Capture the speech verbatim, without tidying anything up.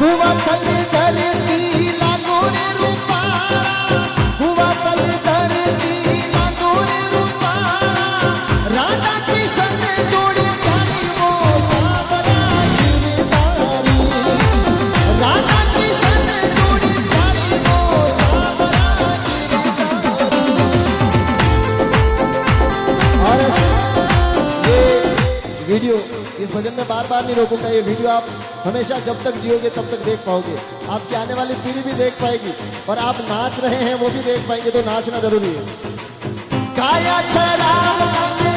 हुआ तल धरती लागो रे रूपारा, हुआ तल धरती लागो रे रूपारा, राधा कृष्ण जोड़ी प्यारी वो सावरा गिरधारी, राधा कृष्ण जोड़ी प्यारी वो सावरा गिरधारी। और ये वीडियो इस भजन में बार बार नहीं रोकूंगा, ये वीडियो आप हमेशा जब तक जियोगे तब तक देख पाओगे, आपकी आने वाली पीढ़ी भी देख पाएगी और आप नाच रहे हैं वो भी देख पाएंगे, तो नाचना जरूरी है। काया चराम